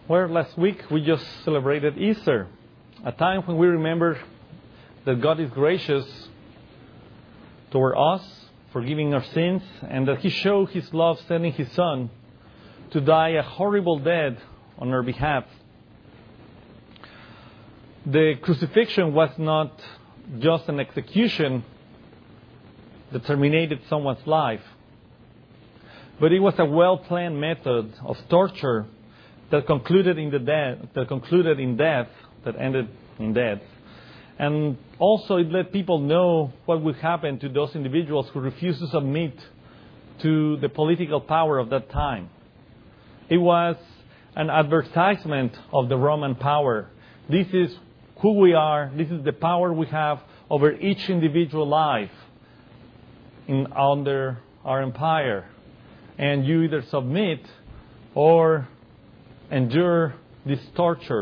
Well, last week we just celebrated Easter, a time when we remember that God is gracious toward us, forgiving our sins, and that He showed His love sending His Son to die a horrible death on our behalf. The crucifixion was not just an execution that terminated someone's life, but it was a well-planned method of torture that concluded in death, that ended in death. And also it let people know what would happen to those individuals who refused to submit to the political power of that time. It was an advertisement of the Roman power. This is who we are. This is the power we have over each individual life under our empire. And you either submit or endure this torture.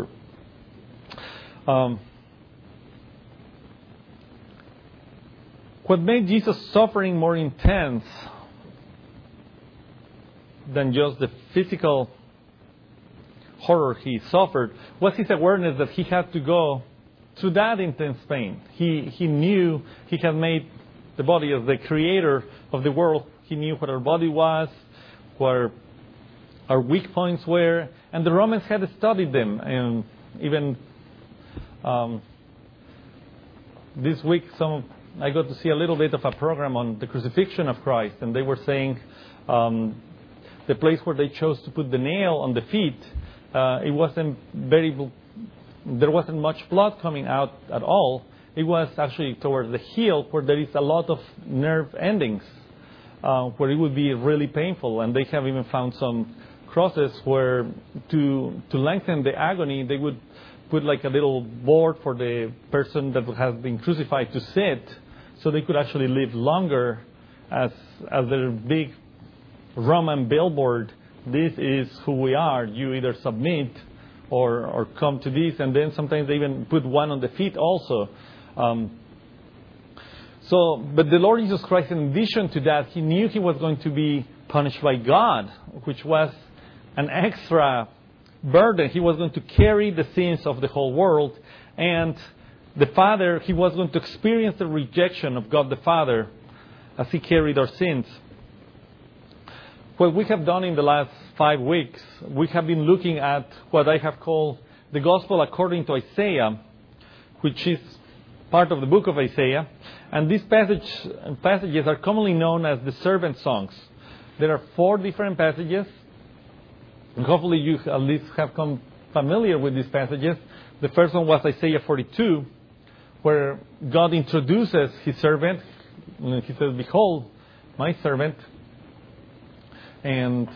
What made Jesus' suffering more intense than just the physical horror he suffered was his awareness that he had to go through that intense pain. He knew he had made the body as the creator of the world. He knew what our body was, where our weak points were, and the Romans had studied them. And even this week, I got to see a little bit of a program on the crucifixion of Christ, and they were saying the place where they chose to put the nail on the feet, there wasn't much blood coming out at all. It was actually towards the heel where there is a lot of nerve endings, where it would be really painful. And they have even found some crosses where to lengthen the agony, they would put like a little board for the person that has been crucified to sit, so they could actually live longer as their big Roman billboard. This is who we are. You either submit or come to this. And then sometimes they even put one on the feet also. But the Lord Jesus Christ, in addition to that, He knew He was going to be punished by God, which was an extra burden. He was going to carry the sins of the whole world. And the Father, He was going to experience the rejection of God the Father as He carried our sins. What we have done in the last 5 weeks, we have been looking at what I have called the Gospel according to Isaiah, which is part of the book of Isaiah. And these passages are commonly known as the servant songs. There are 4 different passages. And hopefully you at least have come familiar with these passages. The first one was Isaiah 42, where God introduces His servant. And He says, "Behold, my servant." And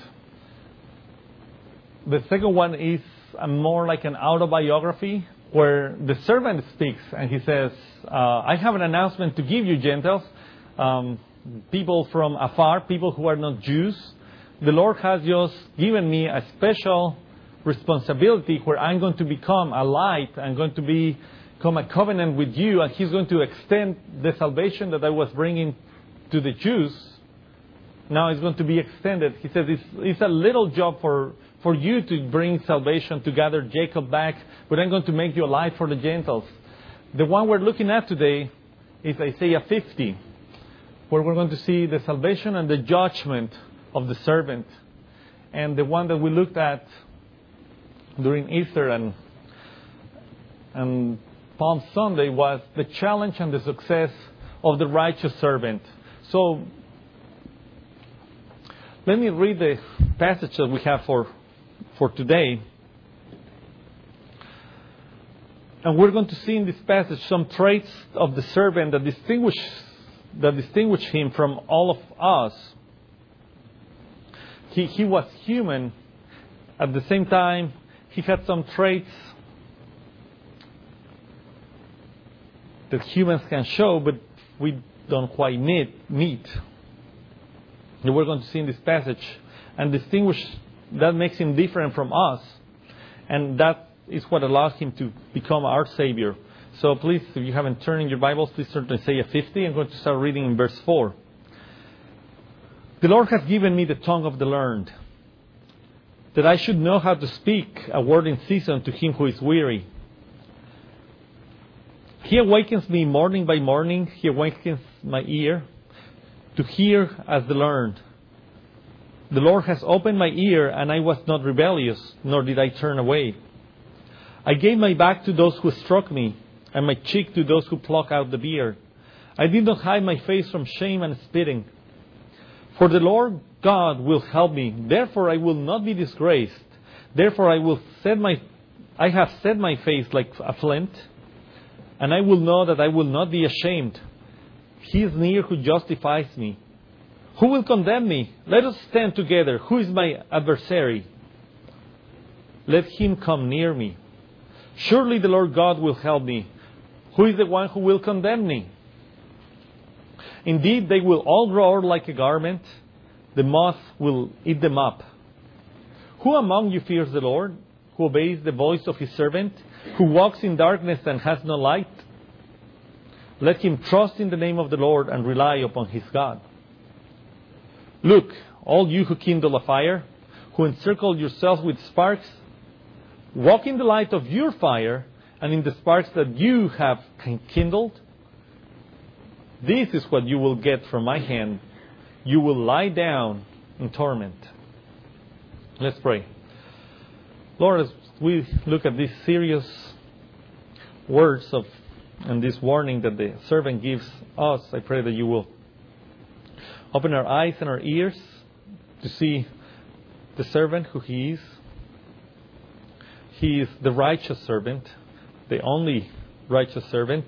the second one is more like an autobiography, where the servant speaks and he says, "I have an announcement to give you, Gentiles, people from afar, people who are not Jews. The Lord has just given me a special responsibility where I'm going to become a light. I'm going to become a covenant with you, and He's going to extend the salvation that I was bringing to the Jews. Now it's going to be extended." He says, it's a little job for you to bring salvation, to gather Jacob back, but I'm going to make you a light for the Gentiles. The one we're looking at today is Isaiah 50, where we're going to see the salvation and the judgment of the servant. And the one that we looked at during Easter and Palm Sunday was the challenge and the success of the righteous servant. So let me read the passage that we have for today. And we're going to see in this passage some traits of the servant that distinguish him from all of us. He was human. At the same time, he had some traits that humans can show, but we don't quite meet. And we're going to see in this passage and distinguish that makes him different from us. And that is what allows him to become our Savior. So please, if you haven't turned in your Bibles, please turn to Isaiah 50. I'm going to start reading in verse 4. "The Lord has given me the tongue of the learned, that I should know how to speak a word in season to him who is weary. He awakens me morning by morning. He awakens my ear to hear as the learned. The Lord has opened my ear, and I was not rebellious, nor did I turn away. I gave my back to those who struck me, and my cheek to those who pluck out the beard. I did not hide my face from shame and spitting. For the Lord God will help me. Therefore I will not be disgraced. Therefore I have set my face like a flint, and I will know that I will not be ashamed. He is near who justifies me. Who will condemn me? Let us stand together. Who is my adversary? Let him come near me. Surely the Lord God will help me. Who is the one who will condemn me? Indeed, they will all roar like a garment. The moth will eat them up. Who among you fears the Lord? Who obeys the voice of his servant? Who walks in darkness and has no light? Let him trust in the name of the Lord and rely upon his God. Look, all you who kindle a fire, who encircle yourselves with sparks, walk in the light of your fire and in the sparks that you have kindled. This is what you will get from my hand. You will lie down in torment. Let's pray. Lord, as we look at these serious words and this warning that the servant gives us, I pray that you will open our eyes and our ears to see the servant who he is. He is the righteous servant, the only righteous servant,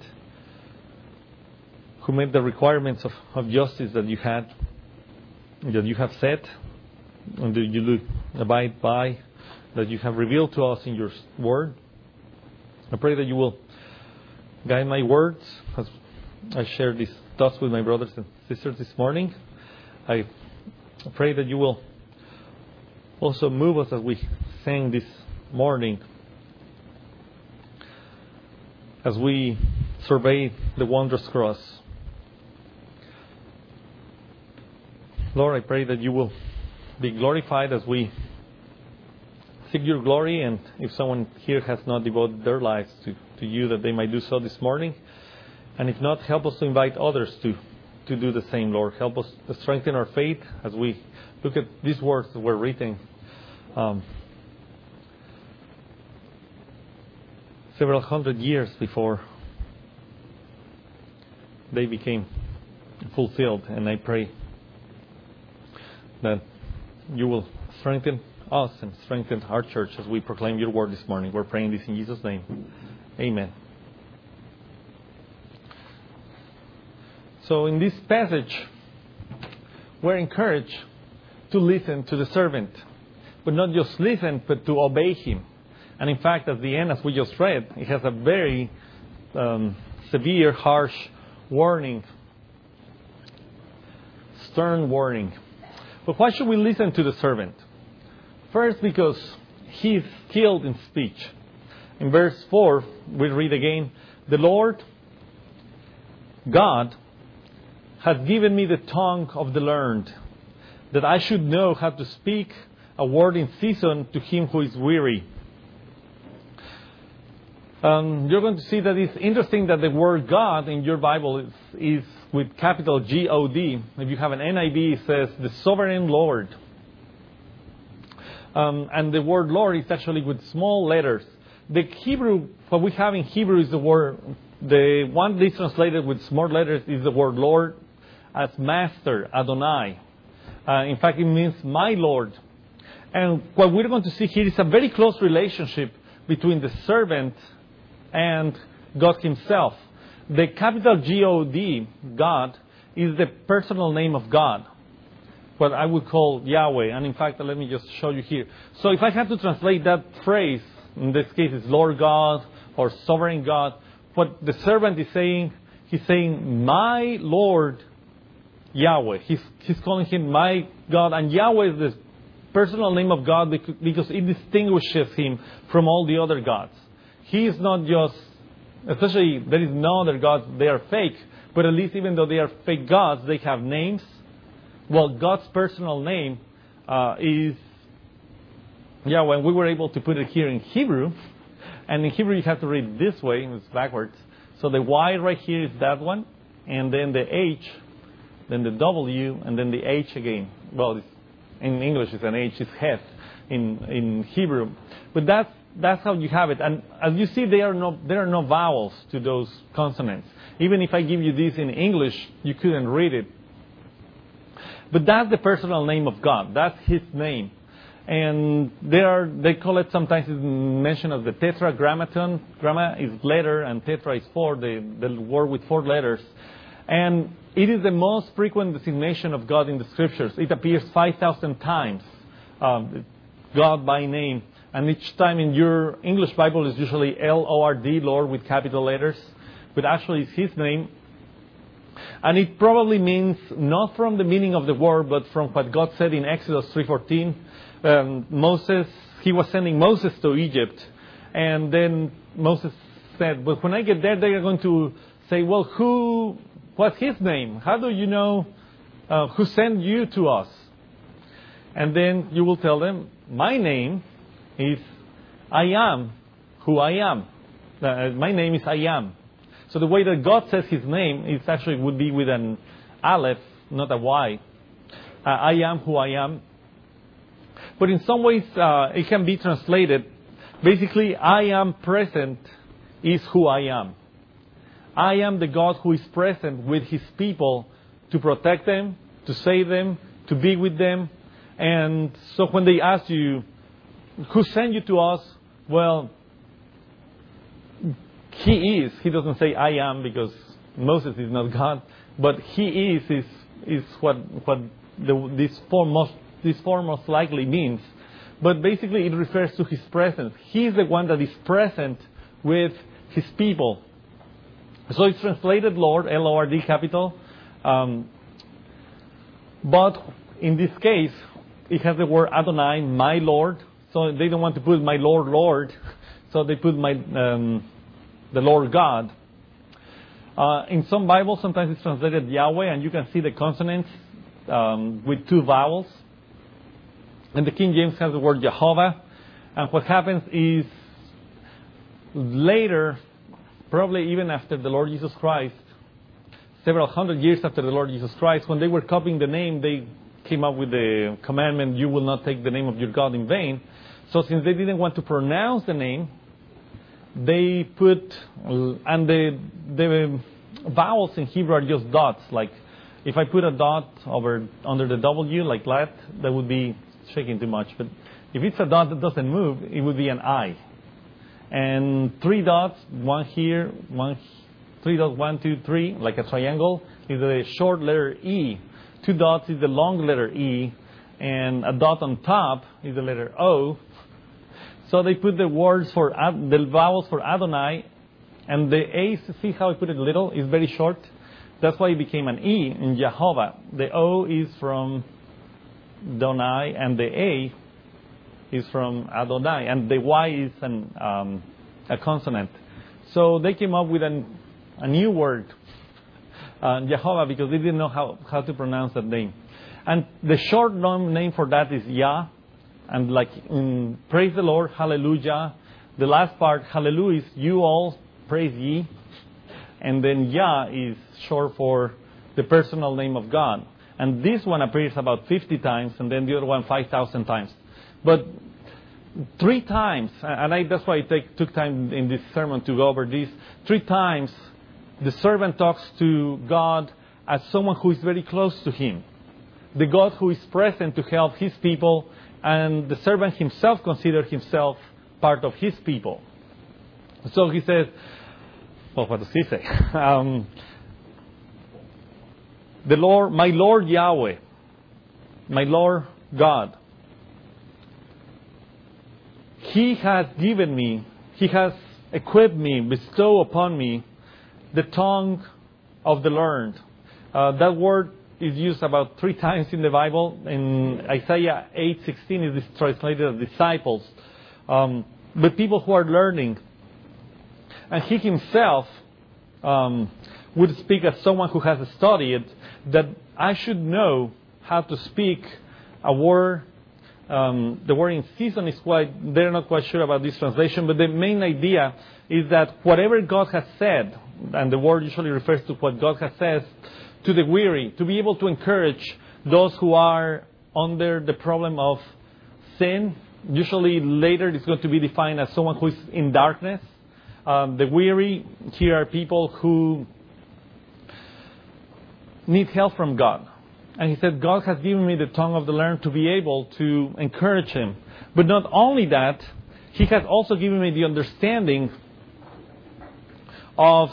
who made the requirements of justice that you have set, and that you abide by, that you have revealed to us in your word. I pray that you will guide my words as I share these thoughts with my brothers and sisters this morning. I pray that you will also move us as we sing this morning, as we survey the wondrous cross. Lord, I pray that you will be glorified as we seek your glory, and if someone here has not devoted their lives to you, that they might do so this morning. And if not, help us to invite others to do the same, Lord. Help us to strengthen our faith as we look at these words that were written several hundred years before they became fulfilled. And I pray that you will strengthen us and strengthen our church as we proclaim your word this morning. We're praying this in Jesus' name. Amen. So in this passage, we're encouraged to listen to the servant. But not just listen, but to obey him. And in fact, at the end, as we just read, it has a very severe, harsh warning. Stern warning. But why should we listen to the servant? First, because he is skilled in speech. In verse 4, we read again, the Lord God has given me the tongue of the learned, that I should know how to speak a word in season to him who is weary. You're going to see that it's interesting that the word God in your Bible is with capital G-O-D. If you have an NIV, it says the sovereign Lord. And the word Lord is actually with small letters. The Hebrew, what we have in Hebrew is the one that's translated with small letters is the word Lord as Master, Adonai. In fact, it means my Lord. And what we're going to see here is a very close relationship between the servant and God himself. The capital G-O-D, God, is the personal name of God, what I would call Yahweh. And in fact, let me just show you here. So if I had to translate that phrase, in this case it's Lord God or Sovereign God, what the servant is saying, he's saying, my Lord Yahweh. He's calling him my God. And Yahweh is the personal name of God because it distinguishes him from all the other gods. He is not just, especially there is no other gods, they are fake. But at least even though they are fake gods, they have names. Well, God's personal name is Yeah, when we were able to put it here in Hebrew, and in Hebrew you have to read this way, it's backwards. So the Y right here is that one, and then the H, then the W, and then the H again. Well, in English it's an H, it's Het in Hebrew. But that's how you have it. And as you see, there are no vowels to those consonants. Even if I give you this in English, you couldn't read it. But that's the personal name of God. That's His name. And they call it sometimes it's mentioned as the tetragrammaton. Gramma is letter and tetra is four, the word with 4 letters. And it is the most frequent designation of God in the Scriptures. It appears 5,000 times, God by name. And each time in your English Bible is usually L-O-R-D, Lord, with capital letters. But actually it's His name. And it probably means not from the meaning of the word, but from what God said in Exodus 3:14. Moses, He was sending Moses to Egypt. And then Moses said, but when I get there, they are going to say, well, what's his name? How do you know who sent you to us? And then you will tell them, my name is I am who I am. My name is I am. So the way that God says His name is actually would be with an aleph, not a Y. I am who I am. But in some ways, it can be translated. Basically, I am present is who I am. I am the God who is present with His people to protect them, to save them, to be with them. And so when they ask you, who sent you to us? Well, He is. He doesn't say I am because Moses is not God. But He is what this form most likely means. But basically it refers to His presence. He is the one that is present with His people. So it's translated Lord, L-O-R-D capital. But in this case, it has the word Adonai, my Lord. So they don't want to put my Lord, Lord. So they put the Lord God. In some Bibles, sometimes it's translated Yahweh, and you can see the consonants with 2 vowels. And the King James has the word Jehovah. And what happens is later, probably even after the Lord Jesus Christ, several hundred years after the Lord Jesus Christ, when they were copying the name, they came up with the commandment, you will not take the name of your God in vain. So since they didn't want to pronounce the name, they put, and the vowels in Hebrew are just dots. Like if I put a dot under the W like that would be shaking too much. But if it's a dot that doesn't move, it would be an I. And 3 dots, one here, 3 dots, 1, 2, 3, like a triangle, is the short letter E. 2 dots is the long letter E. And a dot on top is the letter O. So they put the vowels for Adonai, and the A, see how I put it little, is very short. That's why it became an E in Jehovah. The O is from Donai, and the A is from Adonai, and the Y is a consonant. So they came up with a new word, Jehovah, because they didn't know how to pronounce that name. And the short name for that is Yah. And like in praise the Lord, hallelujah. The last part, hallelujah, is you all, praise ye. And then Yah is short for the personal name of God. And this one appears about 50 times, and then the other one 5,000 times. But 3 times, and that's why I took time in this sermon to go over this. 3 times, the servant talks to God as someone who is very close to Him. The God who is present to help His people, and the servant himself considers himself part of His people. So he says, well, what does he say? The Lord, my Lord Yahweh, my Lord God, He has given me, He has equipped me, bestowed upon me the tongue of the learned. That word is used about 3 times in the Bible. In Isaiah 8:16 it is translated as disciples. But people who are learning. And He Himself would speak as someone who has studied, that I should know how to speak a word The word in season is they're not quite sure about this translation, but the main idea is that whatever God has said, and the word usually refers to what God has said to the weary, to be able to encourage those who are under the problem of sin. Usually later it's going to be defined as someone who is in darkness. The weary here are people who need help from God. And he said, God has given me the tongue of the learned to be able to encourage him. But not only that, he has also given me the understanding of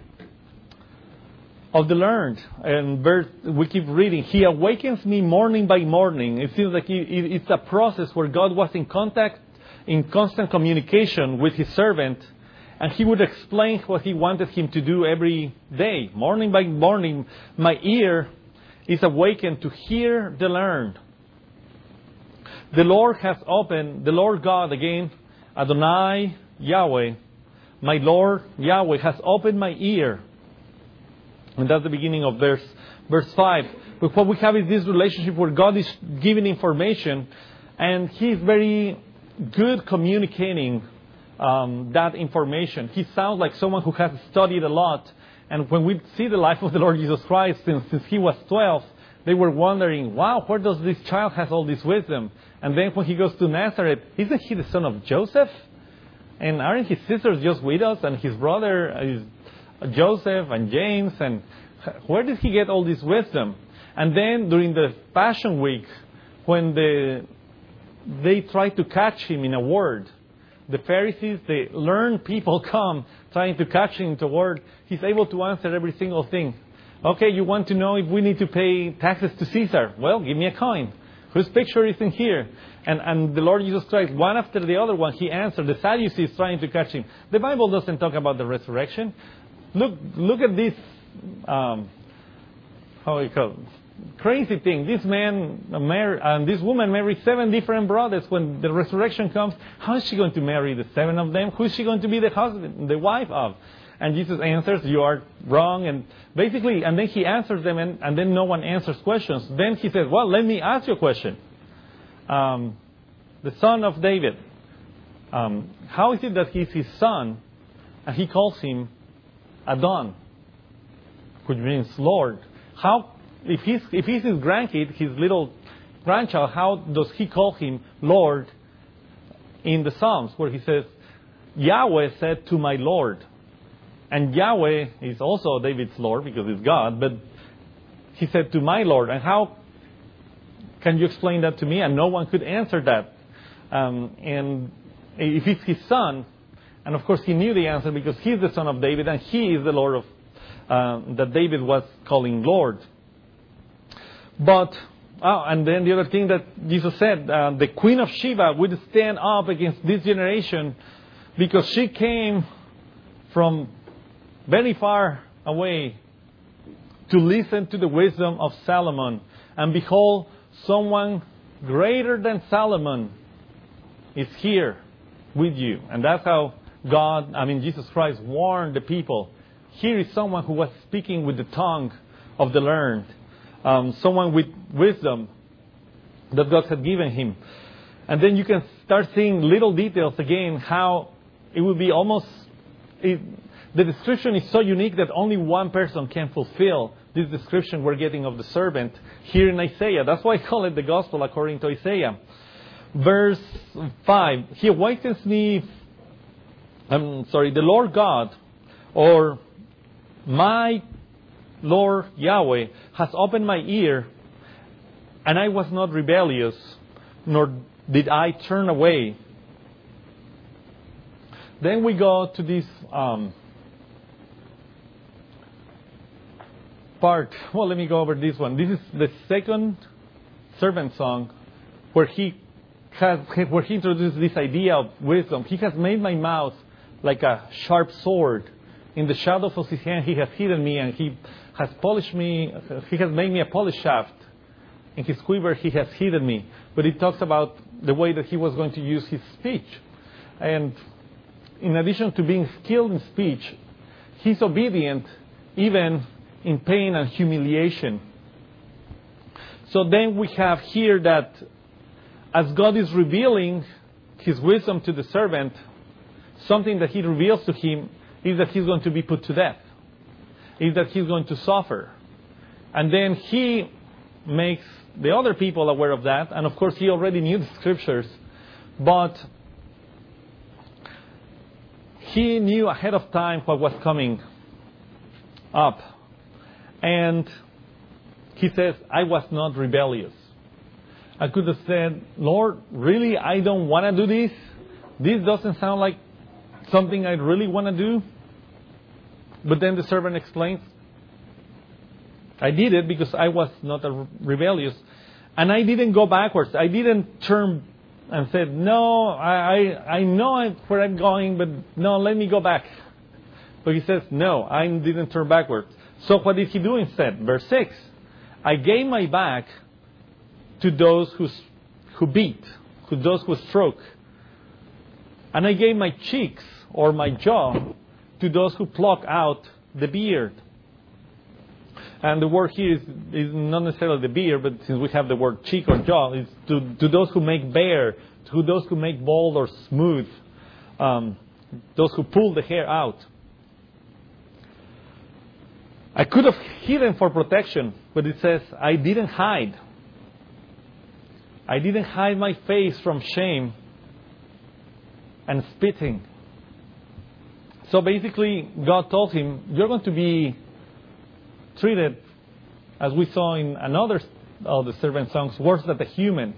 the learned. And we keep reading, he awakens me morning by morning. It seems like it's a process where God was in constant communication with his servant. And he would explain what he wanted him to do every day. Morning by morning, my ear is awakened to hear the learned. The Lord has opened, the Lord God again, Adonai Yahweh, my Lord Yahweh has opened my ear. And that's the beginning of verse 5. But what we have is this relationship where God is giving information, and He is very good communicating that information. He sounds like someone who has studied a lot. And when we see the life of the Lord Jesus Christ, since He was 12, they were wondering, wow, where does this child have all this wisdom? And then when He goes to Nazareth, isn't He the son of Joseph? And aren't His sisters just with us? And His brother is Joseph and James. And where did He get all this wisdom? And then during the Passion Week, when they tried to catch Him in a word, the Pharisees, the learned people come trying to catch Him into a word. He's able to answer every single thing. Okay, you want to know if we need to pay taxes to Caesar? Well, give me a coin. Whose picture is in here? And the Lord Jesus Christ, one after the other one, He answered. The Sadducees trying to catch Him. The Bible doesn't talk about the resurrection. Look at this, crazy thing. This man and this woman married 7 different brothers. When the resurrection comes, how is she going to marry the 7 of them? Who is she going to be the wife of? And Jesus answers, you are wrong. And basically, and then He answers them, and then no one answers questions. Then He says, well, let me ask you a question. The son of David, how is it that he's his son, and He calls him Adon, which means Lord? How, if he's his grandkid, his little grandchild, how does He call him Lord in the Psalms, where He says, Yahweh said to my Lord? And Yahweh is also David's Lord because it's God, but He said to my Lord. And how can you explain that to me? And no one could answer that. And if it's His son, and of course He knew the answer because He's the son of David and He is the Lord of that David was calling Lord. But, and then the other thing that Jesus said, the Queen of Sheba would stand up against this generation because she came from very far away to listen to the wisdom of Solomon. And behold, someone greater than Solomon is here with you. And that's how Jesus Christ warned the people. Here is someone who was speaking with the tongue of the learned. Someone with wisdom that God had given him. And then you can start seeing little details again, how it will be almost... the description is so unique that only one person can fulfill this description we're getting of the servant here in Isaiah. That's why I call it the Gospel according to Isaiah. Verse 5. He awakens me... the Lord God, or my Lord Yahweh, has opened my ear, and I was not rebellious, nor did I turn away. Then we go to this part. Well, let me go over this one. This is the second servant song where he introduces this idea of wisdom. He has made my mouth like a sharp sword. In the shadows of His hand He has hidden me, and He has polished me. He has made me a polished shaft. In His quiver He has hidden me. But it talks about the way that He was going to use His speech. And in addition to being skilled in speech, He's obedient even in pain and humiliation. So then we have here that as God is revealing His wisdom to the servant, something that He reveals to him is that he's going to be put to death, is that he's going to suffer. And then He makes the other people aware of that, and of course He already knew the Scriptures, but He knew ahead of time what was coming up. And He says, I was not rebellious. I could have said, Lord, really, I don't want to do this. This doesn't sound like something I really want to do. But then the servant explains, I did it because I was not rebellious. And I didn't go backwards. I didn't turn and said, no, I know where I'm going, but no, let me go back. But He says, no, I didn't turn backwards. So what did He do instead? Verse 6, I gave my back to those who beat, to those who stroke. And I gave my cheeks or my jaw to those who pluck out the beard. And the word here is not necessarily the beard, but since we have the word cheek or jaw, it's to those who make bare, to those who make bald or smooth, those who pull the hair out. I could have hidden for protection, but it says, I didn't hide. I didn't hide my face from shame and spitting. So basically, God told him, you're going to be treated, as we saw in another of the servant songs, worse than a human.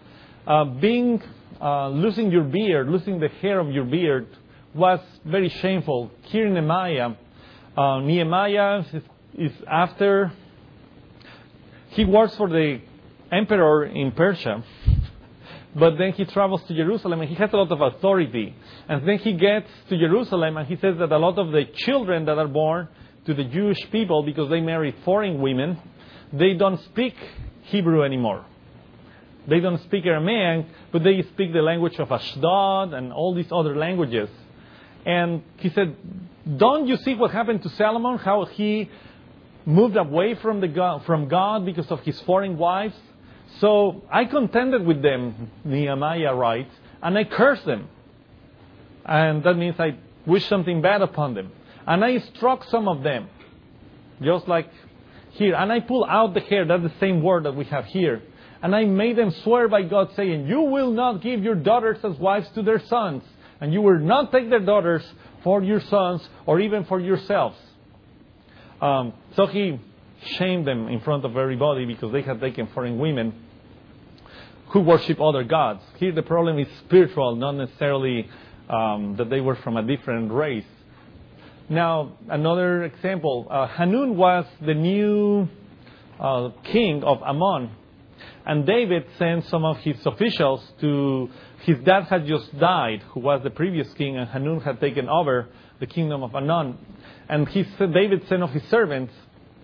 Losing your beard, losing the hair of your beard was very shameful. Here in Nehemiah is after he works for the emperor in Persia, but then he travels to Jerusalem and he has a lot of authority. And then he gets to Jerusalem and he says that a lot of the children that are born to the Jewish people, because they marry foreign women, they don't speak Hebrew anymore. They don't speak Aramaic, but they speak the language of Ashdod and all these other languages. And he said, don't you see what happened to Solomon? How he moved away from God because of his foreign wives? So I contended with them, Nehemiah writes, and I cursed them. And that means I wished something bad upon them. And I struck some of them, just like here. And I pulled out the hair, that's the same word that we have here. And I made them swear by God, saying, you will not give your daughters as wives to their sons, and you will not take their daughters for your sons or even for yourselves. So he shamed them in front of everybody because they had taken foreign women who worship other gods. Here the problem is spiritual, not necessarily that they were from a different race. Now, another example. Hanun was the new king of Ammon. And David sent some of his officials to... His dad had just died, who was the previous king, and Hanun had taken over the kingdom of Ammon. And David sent of his servants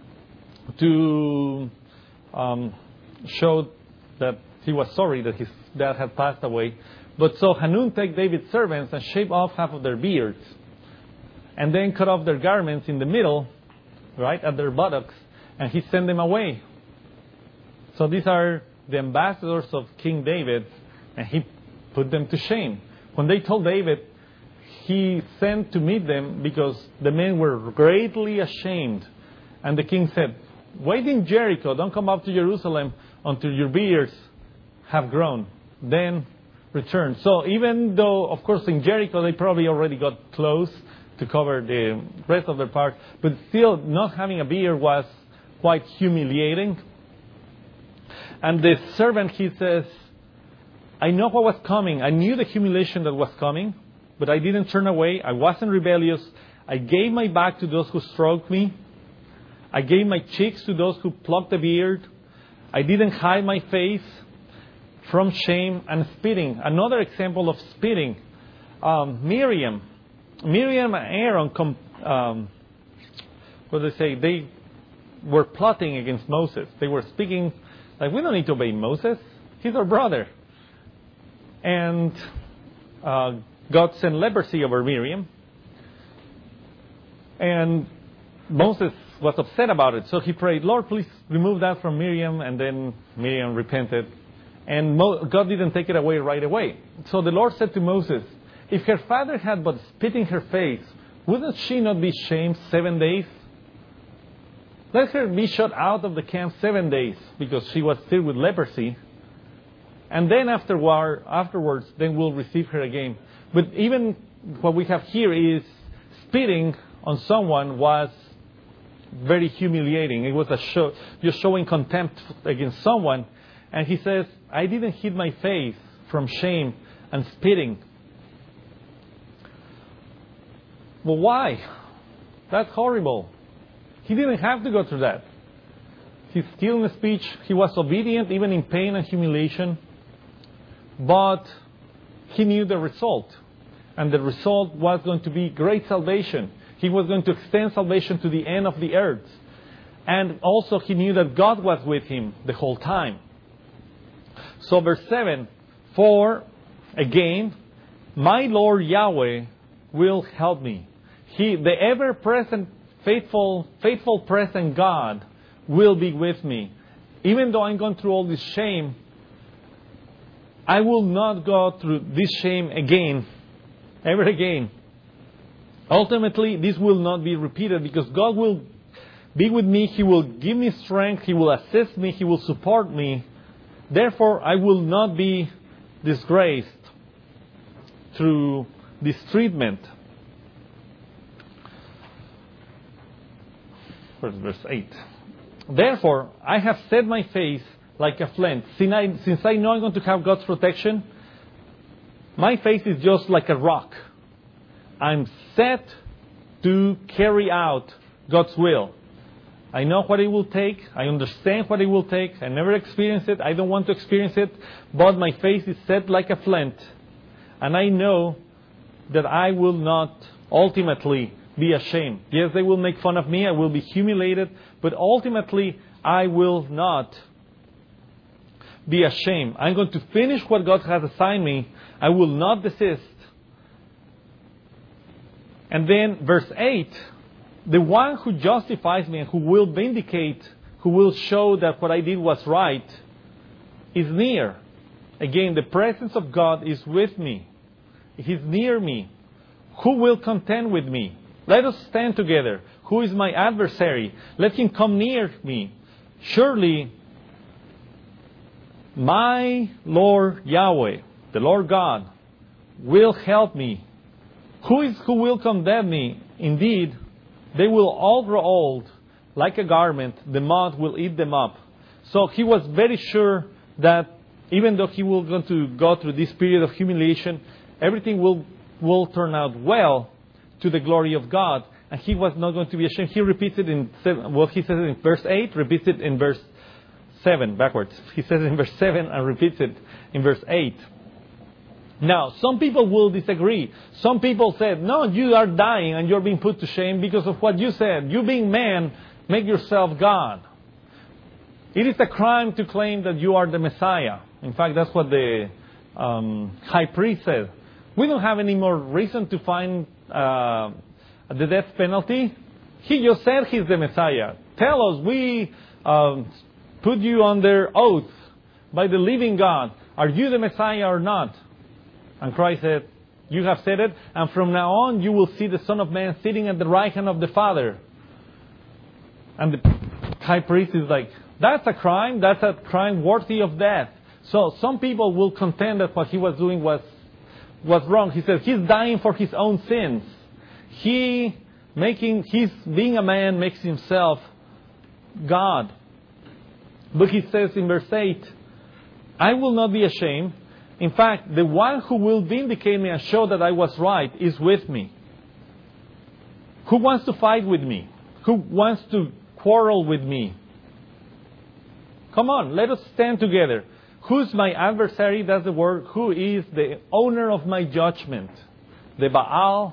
to show that he was sorry that his dad had passed away. But so Hanun took David's servants and shaved off half of their beards, and then cut off their garments in the middle, right, at their buttocks, and he sent them away. So these are the ambassadors of King David, and he put them to shame. When they told David, he sent to meet them because the men were greatly ashamed. And the king said, wait in Jericho, don't come up to Jerusalem until your beards have grown. Then return. So even though, of course, in Jericho they probably already got clothes to cover the rest of their part, but still not having a beard was quite humiliating. And the servant, he says, I know what was coming. I knew the humiliation that was coming, but I didn't turn away. I wasn't rebellious. I gave my back to those who stroked me. I gave my cheeks to those who plucked the beard. I didn't hide my face from shame and spitting. Another example of spitting. Miriam and Aaron, they were plotting against Moses. They were speaking like, we don't need to obey Moses. He's our brother. And God sent leprosy over Miriam. And Moses was upset about it. So he prayed, Lord, please remove that from Miriam. And then Miriam repented. And God didn't take it away right away. So the Lord said to Moses, if her father had but spit in her face, wouldn't she not be shamed 7 days? Let her be shut out of the camp 7 days, because she was filled with leprosy. And then afterwards, then we'll receive her again. But even what we have here is spitting on someone was very humiliating. It was you're showing contempt against someone. And he says, I didn't hide my face from shame and spitting. Well, why? That's horrible. He didn't have to go through that. His skill in speech, he was obedient even in pain and humiliation. But he knew the result. And the result was going to be great salvation. He was going to extend salvation to the end of the earth. And also he knew that God was with him the whole time. So verse 7, for again, my Lord Yahweh will help me. The ever-present, faithful present God will be with me. Even though I'm going through all this shame, I will not go through this shame again, ever again. Ultimately, this will not be repeated because God will be with me. He will give me strength. He will assist me. He will support me. Therefore, I will not be disgraced through this treatment. Verse 8. Therefore, I have set my face like a flint. Since I know I'm going to have God's protection, my face is just like a rock. I'm set to carry out God's will. I know what it will take. I understand what it will take. I never experienced it. I don't want to experience it. But my face is set like a flint. And I know that I will not ultimately be ashamed. Yes, they will make fun of me. I will be humiliated. But ultimately, I will not be ashamed. I'm going to finish what God has assigned me. I will not desist. And then verse 8, the one who justifies me and who will vindicate, who will show that what I did was right, is near. Again, the presence of God is with me. He's near me. Who will contend with me? Let us stand together. Who is my adversary? Let him come near me. Surely, my Lord Yahweh, the Lord God, will help me. Who will condemn me? Indeed, they will all grow old like a garment. The moth will eat them up. So he was very sure that even though he was going to go through this period of humiliation, everything will turn out well to the glory of God. And he was not going to be ashamed. He repeats it in what he says in verse 8, repeats it in verse 7, backwards. He says it in verse 7 and repeats it in verse 8. Now, some people will disagree. Some people said, no, you are dying and you're being put to shame because of what you said. You being man, make yourself God. It is a crime to claim that you are the Messiah. In fact, that's what the high priest said. We don't have any more reason to find the death penalty. He just said he's the Messiah. Tell us, we put you under oath by the living God. Are you the Messiah or not? And Christ said, you have said it, and from now on you will see the Son of Man sitting at the right hand of the Father. And the high priest is like, that's a crime worthy of death. So some people will contend that what he was doing was wrong. He says he's dying for his own sins. He's being a man makes himself God. But he says in verse 8, I will not be ashamed. In fact, the one who will vindicate me and show that I was right is with me. Who wants to fight with me? Who wants to quarrel with me? Come on, let us stand together. Who's my adversary? That's the word. Who is the owner of my judgment? The Baal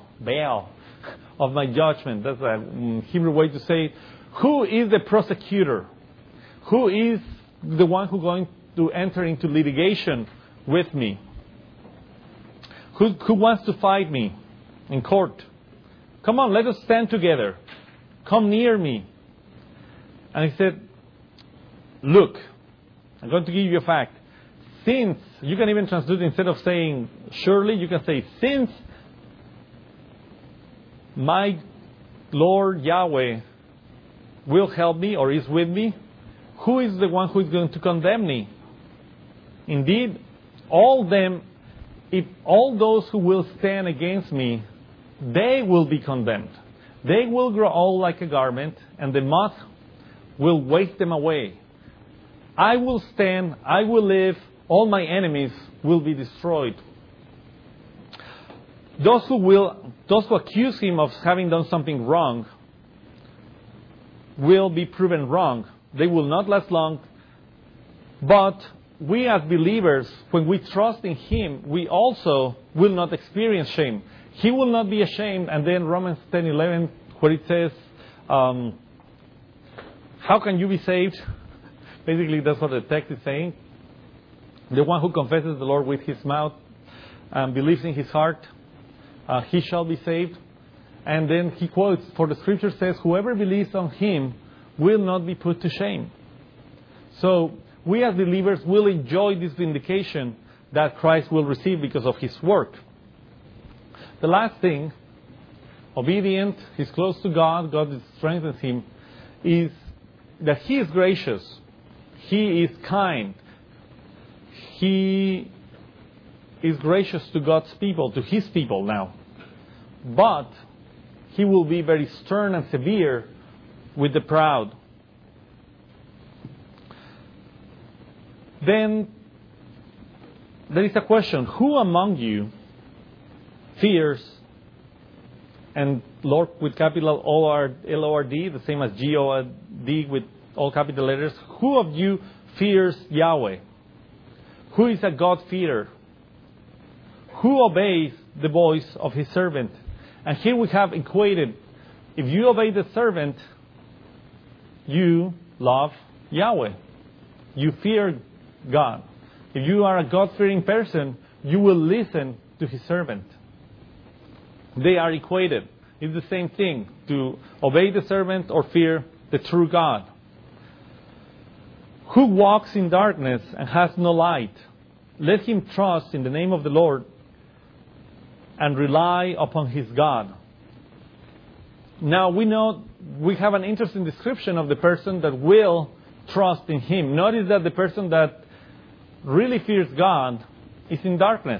of my judgment. That's a Hebrew way to say it. Who is the prosecutor? Who is the one who's going to enter into litigation with me? Who wants to fight me in court? Come on, let us stand together. Come near me. And he said, look, I'm going to give you a fact. since, you can even translate instead of saying surely, you can say since my Lord Yahweh will help me or is with me, who is the one who is going to condemn me? Indeed, if all those who will stand against me, they will be condemned. They will grow old like a garment, and the moth will waste them away. I will stand, I will live, all my enemies will be destroyed. Those who accuse him of having done something wrong will be proven wrong. They will not last long. But we as believers, when we trust in him, we also will not experience shame. He will not be ashamed. And then Romans 10:11, where it says, how can you be saved? Basically, that's what the text is saying. The one who confesses the Lord with his mouth and believes in his heart, he shall be saved. And then he quotes, for the scripture says, whoever believes on him will not be put to shame. So we as believers will enjoy this vindication that Christ will receive because of his work. The last thing, obedient, he's close to God, God strengthens him, is that he is gracious. He is kind. He is gracious to God's people, to his people now. But he will be very stern and severe with the proud. Then there is a question. Who among you fears, and Lord with capital L-O-R-D, the same as G-O-D with all capital letters. Who of you fears Yahweh? Who is a God-fearer? Who obeys the voice of his servant? And here we have equated, if you obey the servant, you love Yahweh. You fear God. If you are a God-fearing person, you will listen to his servant. They are equated. It's the same thing, to obey the servant or fear the true God. Who walks in darkness and has no light, let him trust in the name of the Lord and rely upon his God. Now we know we have an interesting description of the person that will trust in him. Notice that the person that really fears God is in darkness.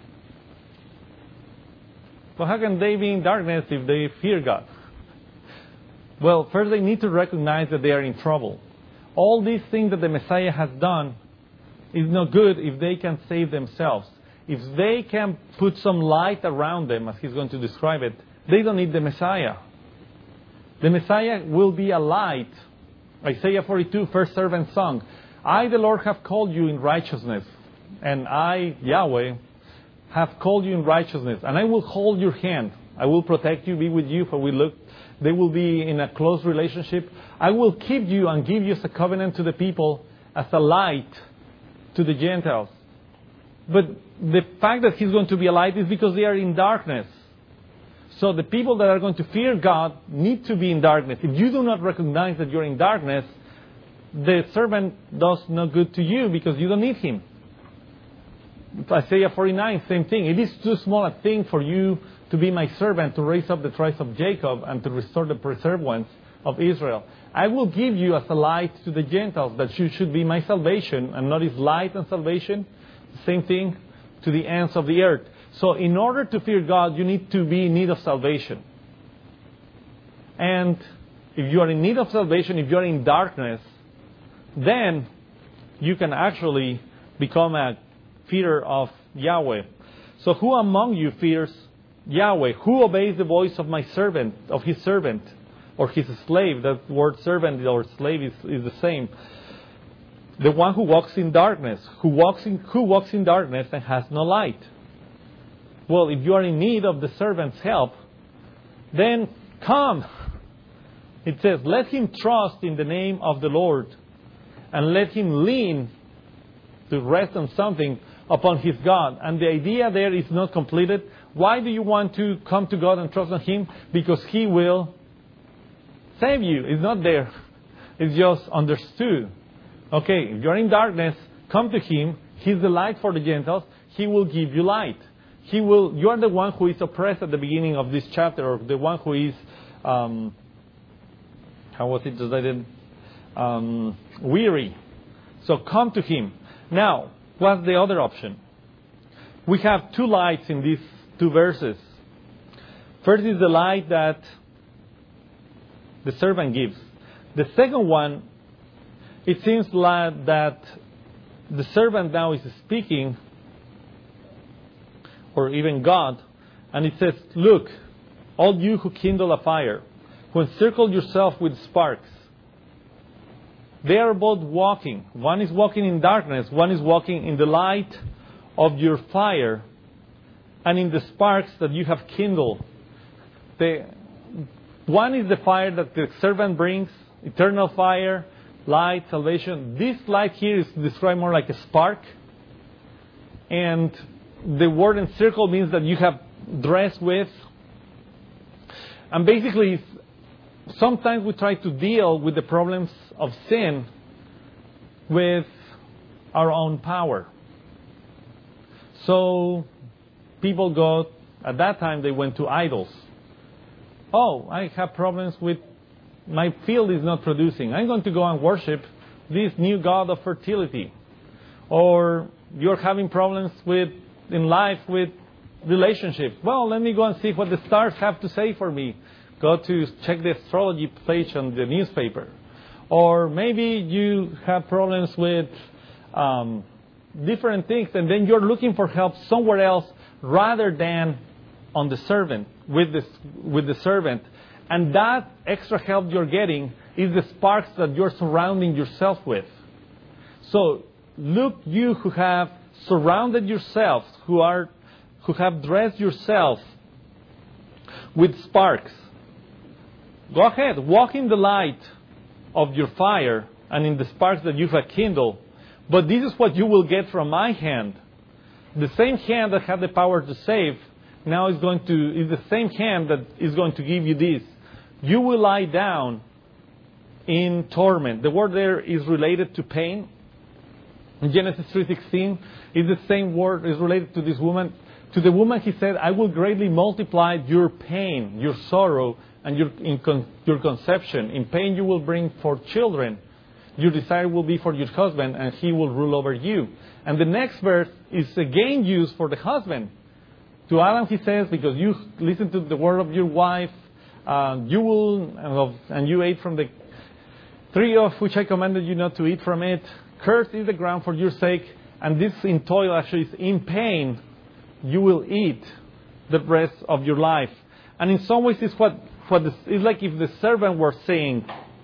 Well, how can they be in darkness if they fear God? Well, first they need to recognize that they are in trouble. All these things that the Messiah has done is not good if they can save themselves. If they can put some light around them, as he's going to describe it, they don't need the Messiah. The Messiah will be a light. Isaiah 42, first servant song. I, the Lord, have called you in righteousness. And I, Yahweh, have called you in righteousness. And I will hold your hand. I will protect you, be with you, for they will be in a close relationship. I will keep you and give you as a covenant to the people, as a light to the Gentiles. But the fact that he's going to be a light is because they are in darkness. So the people that are going to fear God need to be in darkness. If you do not recognize that you're in darkness, the servant does no good to you because you don't need him. Isaiah 49, same thing. It is too small a thing for you to be my servant, to raise up the tribes of Jacob and to restore the preserved ones of Israel. I will give you as a light to the Gentiles, that you should be my salvation. And notice light and salvation, same thing, to the ends of the earth. So in order to fear God, you need to be in need of salvation. And if you are in need of salvation, if you are in darkness, then you can actually become a fearer of Yahweh. So who among you fears Yahweh? Who obeys the voice of my servant, of his servant, or his slave? That word servant or slave is the same. The one who walks in darkness, who walks in darkness and has no light. Well, if you are in need of the servant's help, then come. It says, let him trust in the name of the Lord, and let him lean to rest on something upon his God. And the idea there is not completed. Why do you want to come to God and trust on him? Because he will save you. It's not there. It's just understood. Okay, if you're in darkness, come to him. He's the light for the Gentiles. He will give you light. You are the one who is oppressed at the beginning of this chapter, or the one who is, how was it decided? Weary. So come to Him. Now, what's the other option? We have two lights in these two verses. First is the light that the servant gives. The second one, it seems like that the servant now is speaking, or even God, and it says, look, all you who kindle a fire, who encircle yourself with sparks. They are both walking. One is walking in darkness, one is walking in the light of your fire and in the sparks that you have kindled. One is the fire that the servant brings, eternal fire, light, salvation. This light here is described more like a spark. And the word encircle means that you have dressed with. And basically, sometimes we try to deal with the problems of sin with our own power. So people go, at that time they went to idols. Oh, I have problems with, my field is not producing. I'm going to go and worship this new god of fertility. Or you're having problems in life with relationships. Well, let me go and see what the stars have to say for me. Go to check the astrology page on the newspaper. Or maybe you have problems with different things, and then you're looking for help somewhere else rather than on the servant, with the servant. And that extra help you're getting is the sparks that you're surrounding yourself with. So look, you who have surrounded yourselves, who have dressed yourself with sparks. Go ahead, walk in the light of your fire and in the sparks that you have kindled. But this is what you will get from my hand. The same hand that had the power to save now is the same hand that is going to give you this. You will lie down in torment. The word there is related to pain. In Genesis 3:16, is the same word is related to this woman. To the woman he said, I will greatly multiply your pain, your sorrow, and your conception. In pain you will bring forth children. Your desire will be for your husband, and he will rule over you. And the next verse is again used for the husband. To Adam he says, because you listen to the word of your wife, and you ate from the tree of which I commanded you not to eat from it. Cursed is the ground for your sake, and this in toil actually is in pain. You will eat the rest of your life. And in some ways, it's like if the servant were saying,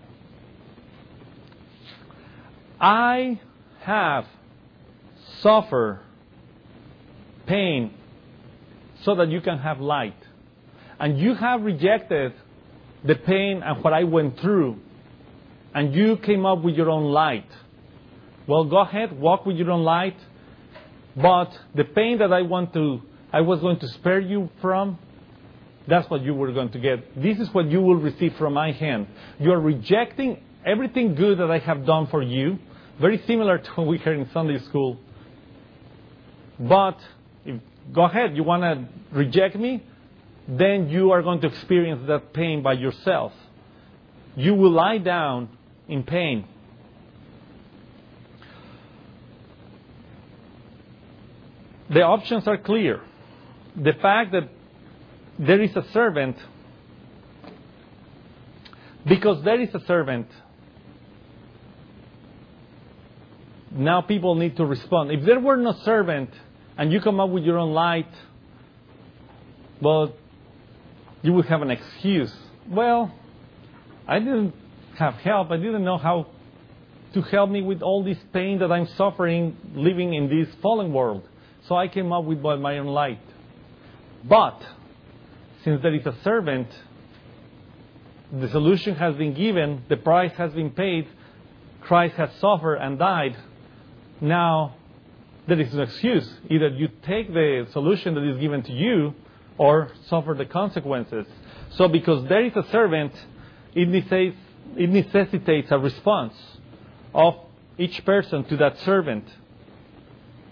I have suffered pain so that you can have light. And you have rejected the pain and what I went through. And you came up with your own light. Well, go ahead, walk with your own light. But the pain that I was going to spare you from, that's what you were going to get. This is what you will receive from my hand. You are rejecting everything good that I have done for you. Very similar to what we heard in Sunday school. But go ahead, you want to reject me? Then you are going to experience that pain by yourself. You will lie down in pain. The options are clear. The fact that there is a servant, because there is a servant, now people need to respond. If there were no servant and you come up with your own light, well, you would have an excuse. Well, I didn't have help. I didn't know how to help me with all this pain that I'm suffering living in this fallen world. So I came up with my own light. But since there is a servant, the solution has been given, the price has been paid, Christ has suffered and died. Now, there is an excuse. Either you take the solution that is given to you or suffer the consequences. So because there is a servant, it necessitates a response of each person to that servant.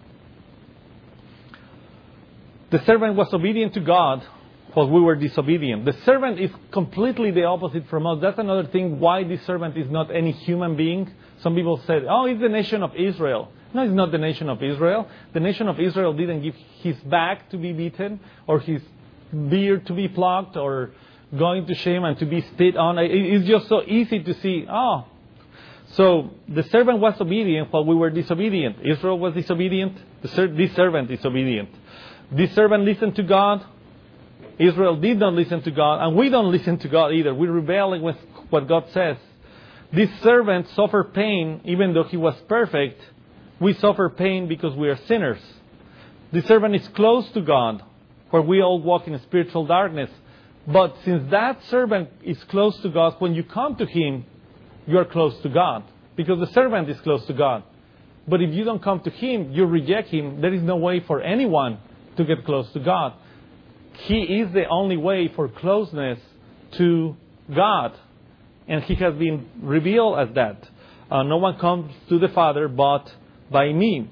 The servant was obedient to God while we were disobedient. The servant is completely the opposite from us. That's another thing why this servant is not any human being. Some people said, oh, it's the nation of Israel. No, it's not the nation of Israel. The nation of Israel didn't give his back to be beaten or his beard to be plucked or going to shame and to be spit on. It's just so easy to see, oh. So the servant was obedient while we were disobedient. Israel was disobedient. This servant is obedient. This servant listened to God. Israel did not listen to God. And we don't listen to God either. We rebel against what God says. This servant suffered pain even though he was perfect. We suffer pain because we are sinners. The servant is close to God, where we all walk in spiritual darkness. But since that servant is close to God, when you come to him, you are close to God. Because the servant is close to God. But if you don't come to him, you reject him, there is no way for anyone to get close to God. He is the only way for closeness to God. And he has been revealed as that. No one comes to the Father but by me.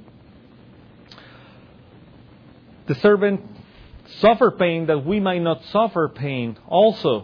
The servant suffered pain that we might not suffer pain also.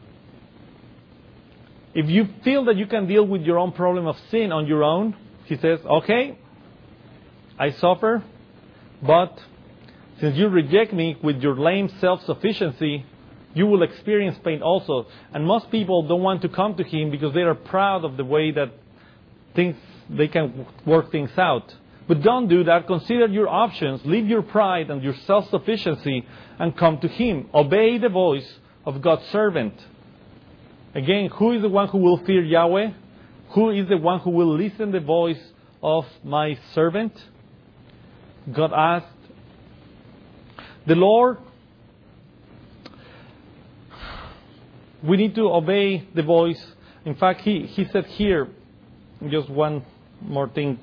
If you feel that you can deal with your own problem of sin on your own, he says, okay, I suffer, but since you reject me with your lame self-sufficiency, you will experience pain also. And most people don't want to come to him because they are proud of the way that they can work things out. But don't do that. Consider your options. Leave your pride and your self-sufficiency and come to him. Obey the voice of God's servant. Again, who is the one who will fear Yahweh? Who is the one who will listen to the voice of my servant? God asked. The Lord, we need to obey the voice. In fact, he said here, just one more thing.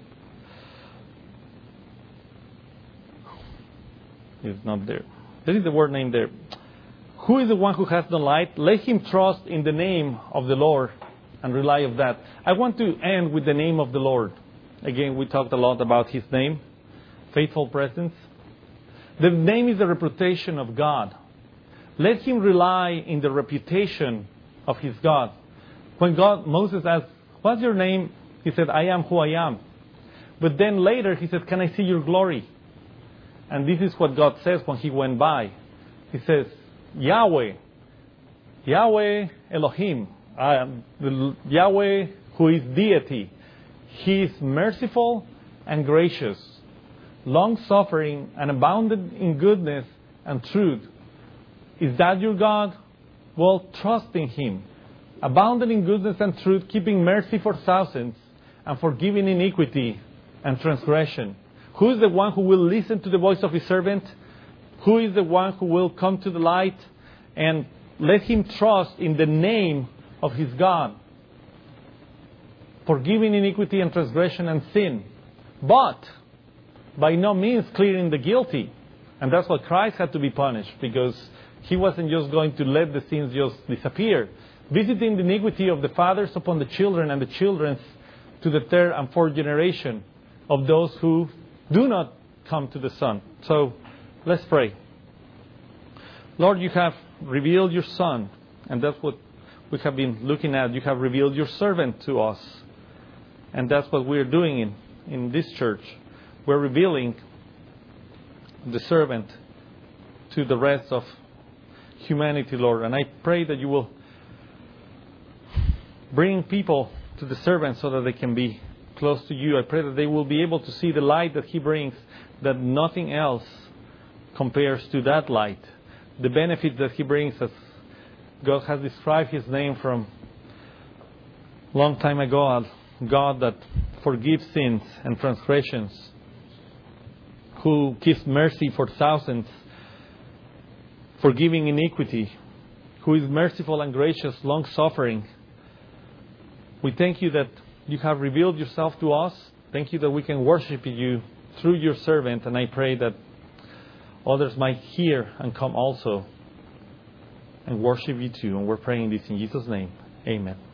It's not there. There is the word name there. Who is the one who has no light? Let him trust in the name of the Lord and rely on that. I want to end with the name of the Lord. Again, we talked a lot about his name. Faithful presence. The name is the reputation of God. Let him rely in the reputation of his God. When Moses asked, what's your name? He said, I am who I am. But then later he said, can I see your glory? And this is what God says when he went by. He says, Yahweh, Yahweh Elohim, Yahweh who is deity. He is merciful and gracious, long-suffering and abounded in goodness and truth. Is that your God? Well, trust in him. Abounded in goodness and truth, keeping mercy for thousands, and forgiving iniquity and transgression. Who is the one who will listen to the voice of his servant? Who is the one who will come to the light? And let him trust in the name of his God. Forgiving iniquity and transgression and sin. But by no means clearing the guilty. And that's why Christ had to be punished. Because he wasn't just going to let the sins just disappear. Visiting the iniquity of the fathers upon the children and the children to the third and fourth generation of those who do not come to the Son. So let's pray. Lord, you have revealed your Son. And that's what we have been looking at. You have revealed your servant to us. And that's what we're doing in this church. We're revealing the servant to the rest of humanity, Lord. And I pray that you will bring people to the servant so that they can be close to you. I pray that they will be able to see the light that he brings, that nothing else compares to that light. The benefit that he brings, as God has described his name from long time ago, God that forgives sins and transgressions, who gives mercy for thousands, forgiving iniquity, who is merciful and gracious, long-suffering. We thank you that you have revealed yourself to us. Thank you that we can worship you through your servant. And I pray that others might hear and come also and worship you too. And we're praying this in Jesus' name. Amen.